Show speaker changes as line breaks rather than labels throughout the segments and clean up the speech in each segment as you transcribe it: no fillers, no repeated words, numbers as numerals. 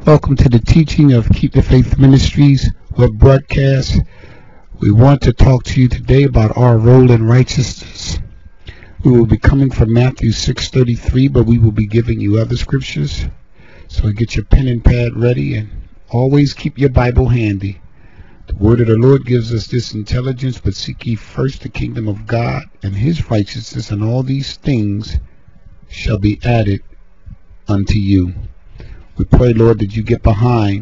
Welcome to the teaching of Keep the Faith Ministries web broadcast. We want to talk to you today about our role in righteousness. We will be coming from Matthew 6:33, but we will be giving you other scriptures. So get your pen and pad ready and always keep your Bible handy. The word of the Lord gives us this intelligence, but seek ye first the kingdom of God and his righteousness, and all these things shall be added unto you. We pray, Lord, that you get behind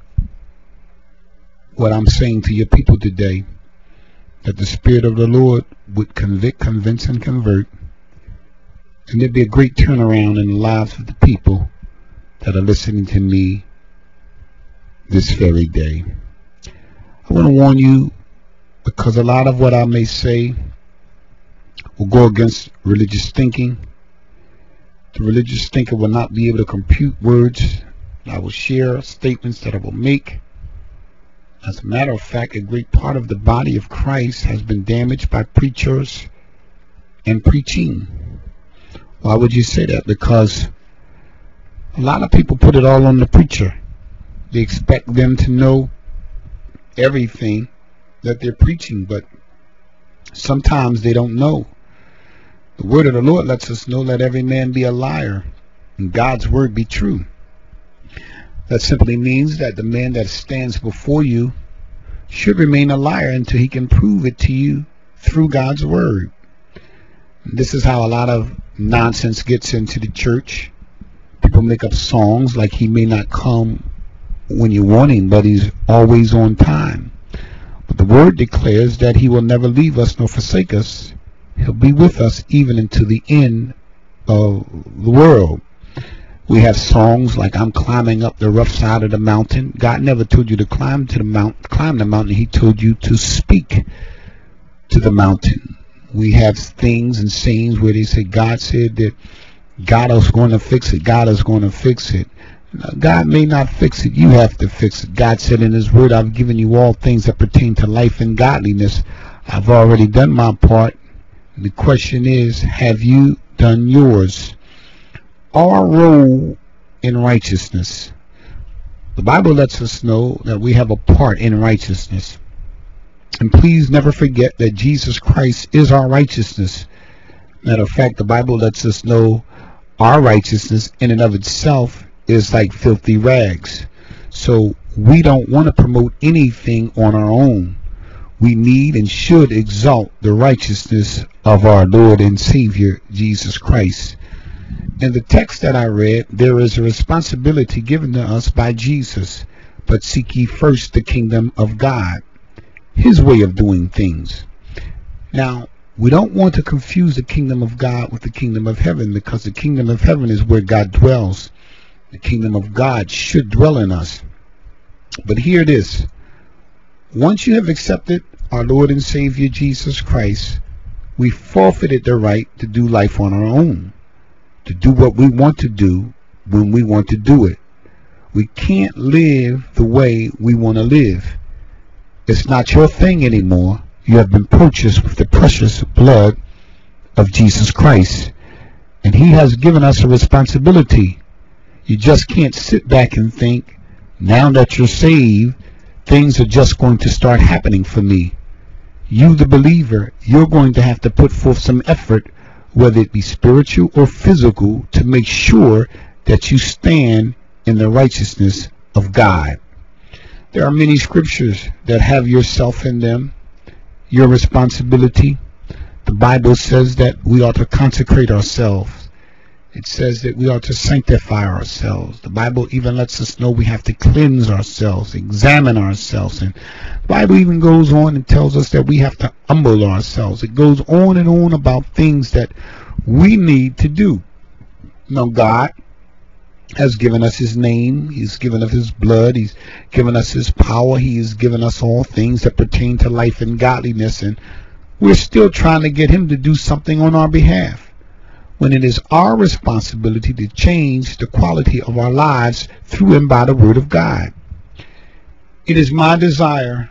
what I'm saying to your people today, that the Spirit of the Lord would convict, convince, and convert, and there'd be a great turnaround in the lives of the people that are listening to me this very day. I want to warn you, because a lot of what I may say will go against religious thinking. The religious thinker will not be able to compute words. I will share statements that I will make. As a matter of fact, a great part of the body of Christ has been damaged by preachers and preaching. Why would you say that? Because a lot of people put it all on the preacher. They expect them to know everything that they're preaching, but sometimes they don't know. The word of the Lord lets us know, let every man be a liar and God's word be true. That simply means that the man that stands before you should remain a liar until he can prove it to you through God's word. And this is how a lot of nonsense gets into the church. People make up songs like he may not come when you want him, but he's always on time. But the word declares that he will never leave us nor forsake us. He'll be with us even until the end of the world. We have songs like I'm climbing up the rough side of the mountain. God never told you to climb the mountain. He told you to speak to the mountain. We have things and sayings where they say God said that God is going to fix it. God is going to fix it. God may not fix it. You have to fix it. God said in his word, I've given you all things that pertain to life and godliness. I've already done my part. The question is, have you done yours? Our role in righteousness. The Bible lets us know that we have a part in righteousness. And please never forget that Jesus Christ is our righteousness. Matter of fact, the Bible lets us know our righteousness in and of itself is like filthy rags. So we don't want to promote anything on our own. We need and should exalt the righteousness of our Lord and Savior, Jesus Christ. In the text that I read, there is a responsibility given to us by Jesus. But seek ye first the kingdom of God, his way of doing things. Now, we don't want to confuse the kingdom of God with the kingdom of heaven, because the kingdom of heaven is where God dwells. The kingdom of God should dwell in us. But hear this. Once you have accepted our Lord and Savior Jesus Christ, we forfeited the right to do life on our own, to do what we want to do when we want to do it. We can't live the way we want to live. It's not your thing anymore. You have been purchased with the precious blood of Jesus Christ, and he has given us a responsibility. You just can't sit back and think, now that you're saved, things are just going to start happening for me. You, the believer, you're going to have to put forth some effort, whether it be spiritual or physical, to make sure that you stand in the righteousness of God. There are many scriptures that have yourself in them, your responsibility. The Bible says that we ought to consecrate ourselves. It says that we ought to sanctify ourselves. The Bible even lets us know we have to cleanse ourselves, examine ourselves. And the Bible even goes on and tells us that we have to humble ourselves. It goes on and on about things that we need to do. Now, God has given us his name. He's given us his blood. He's given us his power. He has given us all things that pertain to life and godliness. And we're still trying to get him to do something on our behalf, when it is our responsibility to change the quality of our lives through and by the word of God. It is my desire,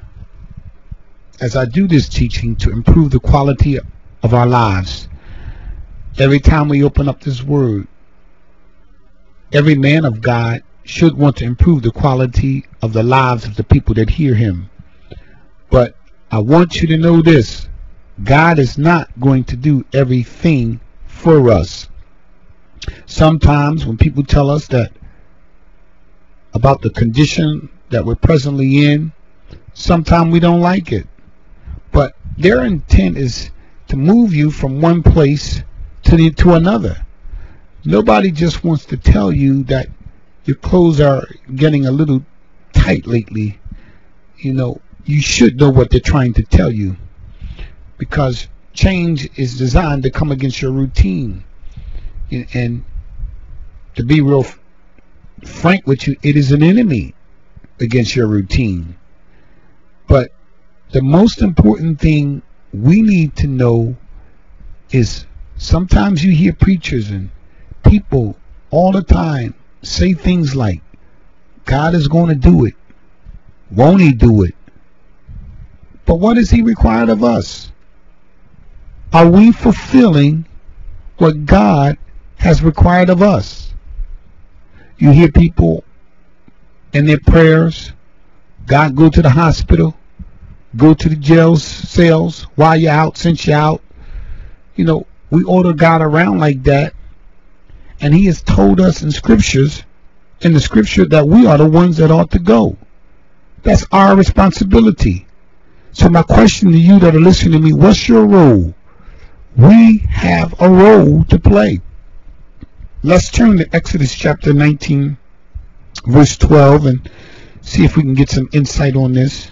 as I do this teaching, to improve the quality of our lives. Every time we open up this word, every man of God should want to improve the quality of the lives of the people that hear him. But I want you to know this: God is not going to do everything for us. Sometimes when people tell us that about the condition that we're presently in, sometimes we don't like it. But their intent is to move you from one place to another. Nobody just wants to tell you that your clothes are getting a little tight lately. You should know what they're trying to tell you, because change is designed to come against your routine. And to be real frank with you, it is an enemy against your routine. But the most important thing we need to know is, sometimes you hear preachers and people all the time say things like, God is going to do it. Won't he do it? But what does he require of us? Are we fulfilling what God has required of us? You hear people in their prayers, God, go to the hospital, go to the jail cells while you're out, since you're out. We order God around like that, and he has told us in the scripture that we are the ones that ought to go. That's our responsibility. So my question to you that are listening to me: what's your role? We have a role to play. Let's turn to Exodus chapter 19, verse 12, and see if we can get some insight on this.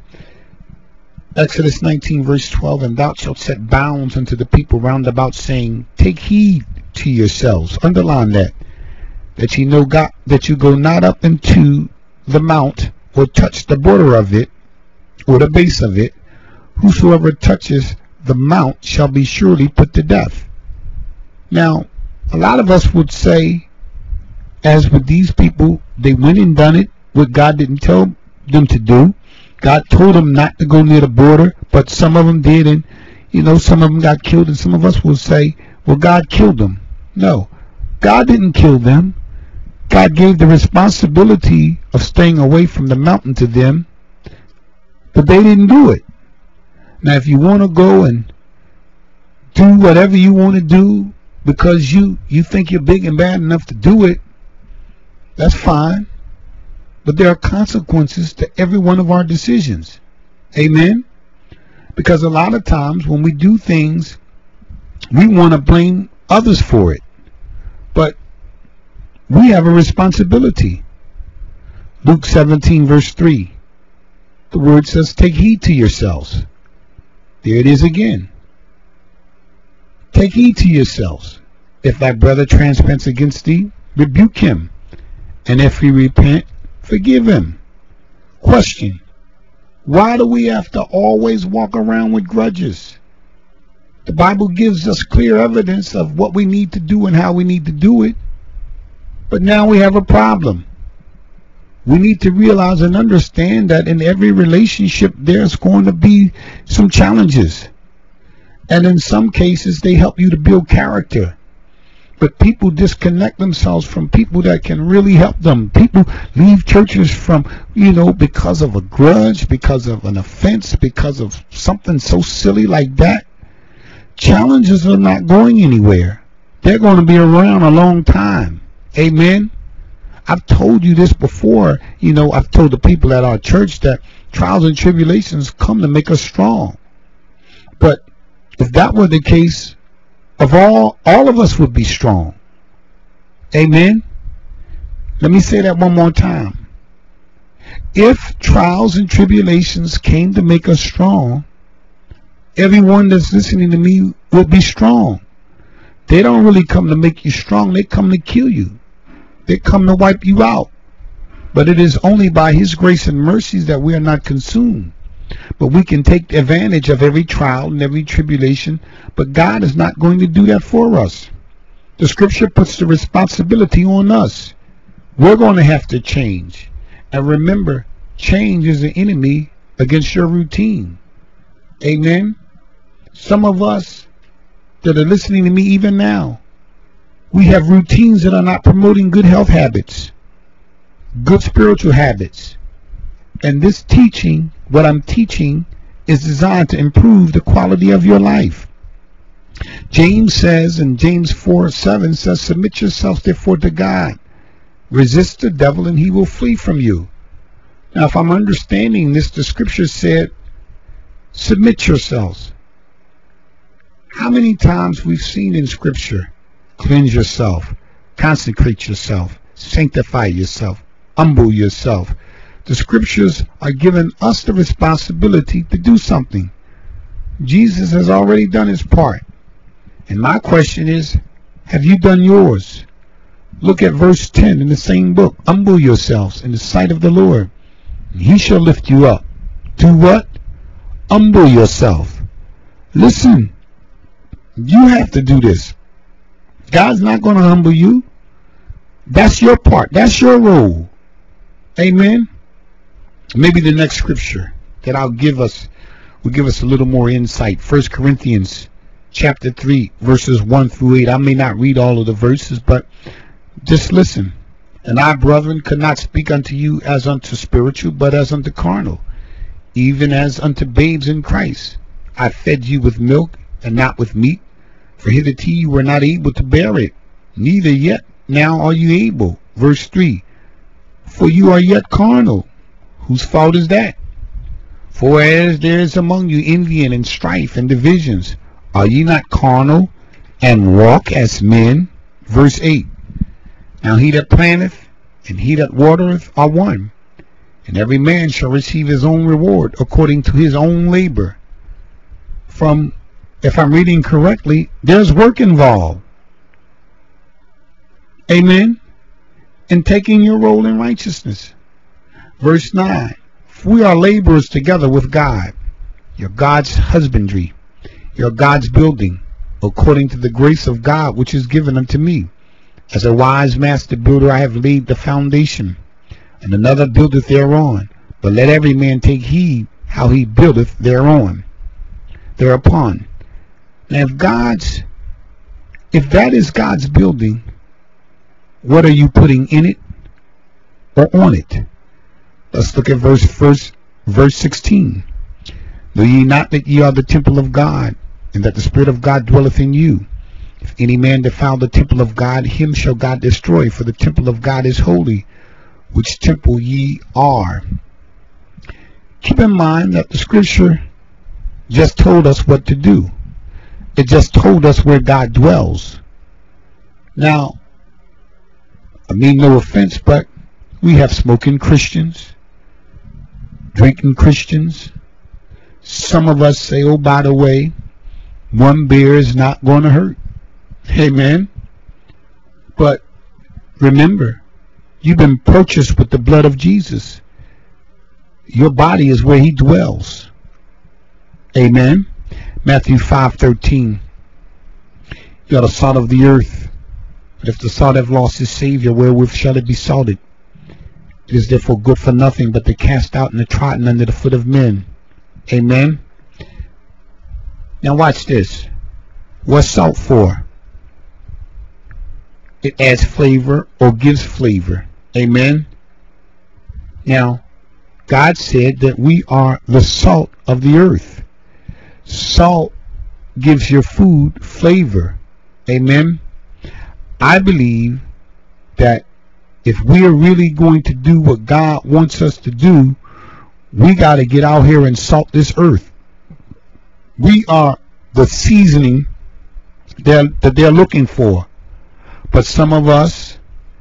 Exodus 19, verse 12, and thou shalt set bounds unto the people round about, saying, take heed to yourselves. Underline that you know God, that you go not up into the mount, or touch the border of it, or the base of it. Whosoever touches the mount shall be surely put to death. Now, a lot of us would say, as with these people, they went and done it, what God didn't tell them to do. God told them not to go near the border, but some of them did, and some of them got killed. And some of us will say, well, God killed them. No, God didn't kill them. God gave the responsibility of staying away from the mountain to them, but they didn't do it. Now, if you want to go and do whatever you want to do because you think you're big and bad enough to do it, that's fine. But there are consequences to every one of our decisions. Amen? Because a lot of times when we do things, we want to blame others for it. But we have a responsibility. Luke 17, verse 3. The word says, take heed to yourselves. There it is again. Take heed to yourselves. If thy brother transgress against thee, rebuke him. And if he repent, forgive him. Question: why do we have to always walk around with grudges? The Bible gives us clear evidence of what we need to do and how we need to do it. But now we have a problem. We need to realize and understand that in every relationship there's going to be some challenges. And in some cases they help you to build character. But people disconnect themselves from people that can really help them. People leave churches from, because of a grudge, because of an offense, because of something so silly like that. Challenges are not going anywhere. They're going to be around a long time. Amen? I've told you this before. I've told the people at our church that trials and tribulations come to make us strong. But if that were the case, all of us would be strong. Amen? Let me say that one more time. If trials and tribulations came to make us strong, everyone that's listening to me would be strong. They don't really come to make you strong. They come to kill you. They come to wipe you out. But it is only by his grace and mercies that we are not consumed. But we can take advantage of every trial and every tribulation. But God is not going to do that for us. The scripture puts the responsibility on us. We're going to have to change. And remember, change is the enemy against your routine. Amen? Some of us that are listening to me even now, we have routines that are not promoting good health habits. good spiritual habits. And this teaching, what I'm teaching, is designed to improve the quality of your life. James says, in James 4:7 says, submit yourselves therefore to God. Resist the devil and he will flee from you. Now, if I'm understanding this, the scripture said, submit yourselves. How many times we've seen in scripture, cleanse yourself, consecrate yourself, sanctify yourself, humble yourself. The scriptures are giving us the responsibility to do something. Jesus has already done his part. And my question is, have you done yours? Look at verse 10 in the same book. Humble yourselves in the sight of the Lord, and he shall lift you up. Do what? Humble yourself. Listen, you have to do this. God's not going to humble you. That's your part. That's your role. Amen. Maybe the next scripture that I'll give us will give us a little more insight. 1 Corinthians chapter 3 verses 1 through 8. I may not read all of the verses, but just listen. And I, brethren, could not speak unto you as unto spiritual, but as unto carnal, even as unto babes in Christ. I fed you with milk and not with meat, for hitherto you were not able to bear it, neither yet now are you able. Verse 3, for you are yet carnal. Whose fault is that? For as there is among you envy and strife and divisions, are ye not carnal and walk as men? Verse 8, now he that planteth and he that watereth are one, and every man shall receive his own reward according to his own labor. If I'm reading correctly, there's work involved. Amen. In taking your role in righteousness. Verse 9, we are laborers together with God. You're God's husbandry. You're God's building, according to the grace of God which is given unto me. As a wise master builder I have laid the foundation, and another buildeth thereon. But let every man take heed how he buildeth thereupon. Now if that is God's building, what are you putting in it or on it? Let's look at verse 16. Know ye not that ye are the temple of God, and that the Spirit of God dwelleth in you? If any man defile the temple of God, him shall God destroy, for the temple of God is holy, which temple ye are. Keep in mind that the scripture just told us what to do. It just told us where God dwells. Now, I mean no offense, but we have smoking Christians, drinking Christians. Some of us say, oh, by the way, one beer is not going to hurt. Amen. But remember, you've been purchased with the blood of Jesus. Your body is where he dwells. Amen. Matthew 5:13. You are the salt of the earth. But if the salt have lost his Savior, wherewith shall it be salted? It is therefore good for nothing but to cast out and to trodden under the foot of men. Amen. Now watch this. What's salt for? It adds flavor or gives flavor. Amen. Now, God said that we are the salt of the earth. Salt gives your food flavor. Amen. I believe that if we are really going to do what God wants us to do, we got to get out here and salt this earth. We are the seasoning that they're looking for. But some of us,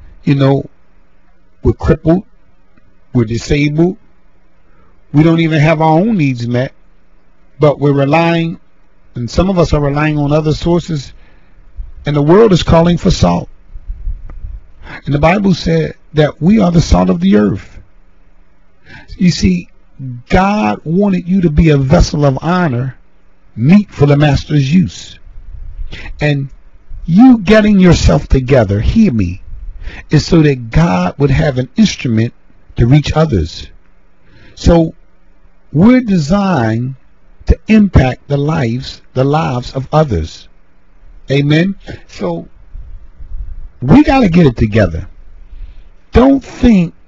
we're crippled, we're disabled, we don't even have our own needs met, but we're relying, and some of us are relying on other sources, and the world is calling for salt. And the Bible said that we are the salt of the earth. You see, God wanted you to be a vessel of honor, meet for the master's use. And you getting yourself together, hear me, is so that God would have an instrument to reach others. So we're designed to impact the lives of others. Amen. So we got to get it together. Don't think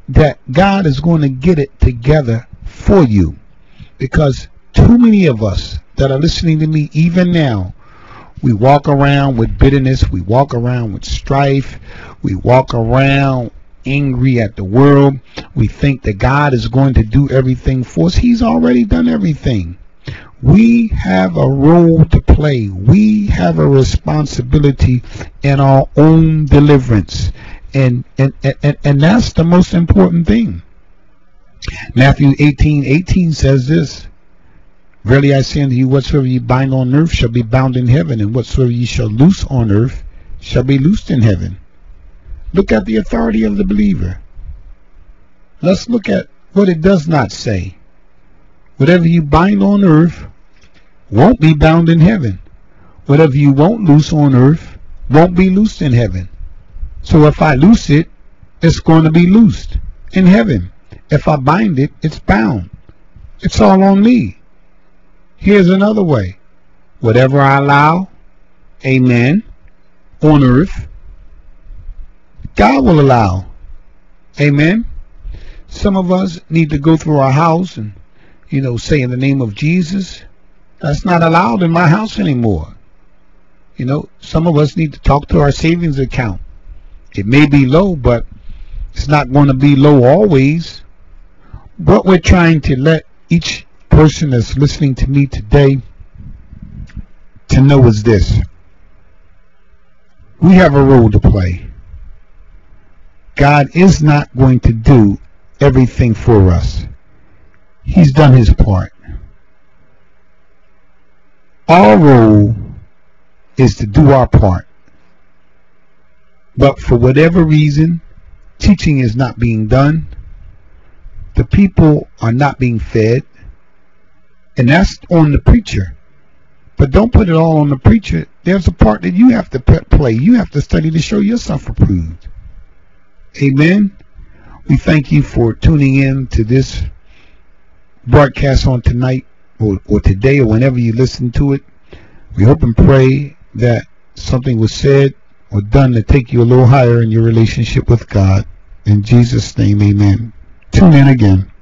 that God is going to get it together for you. Because too many of us that are listening to me even now, we walk around with bitterness, we walk around with strife, we walk around angry at the world. We think that God is going to do everything for us. He's already done everything. We have a role to play. We have a responsibility in our own deliverance. And that's the most important thing. Matthew 18:18 says this: Verily I say unto you, whatsoever you bind on earth shall be bound in heaven, and whatsoever you shall loose on earth shall be loosed in heaven. Look at the authority of the believer. Let's look at what it does not say. Whatever you bind on earth won't be bound in heaven. Whatever you won't loose on earth won't be loosed in heaven. So if I loose it, it's going to be loosed in heaven. If I bind it, it's bound. It's all on me. Here's another way. Whatever I allow, amen, on earth, God will allow. Amen. Some of us need to go through our house and, say in the name of Jesus. That's not allowed in my house anymore. Some of us need to talk to our savings account. It may be low, but it's not going to be low always. What we're trying to let each person that's listening to me today to know is this: we have a role to play. God is not going to do everything for us. He's done his part. Our role is to do our part. But for whatever reason, teaching is not being done. The people are not being fed. And that's on the preacher. But don't put it all on the preacher. There's a part that you have to play. You have to study to show yourself approved. Amen. We thank you for tuning in to this broadcast on tonight or today or whenever you listen to it. We hope and pray that something was said or done to take you a little higher in your relationship with God. In Jesus' name, amen. Tune in again.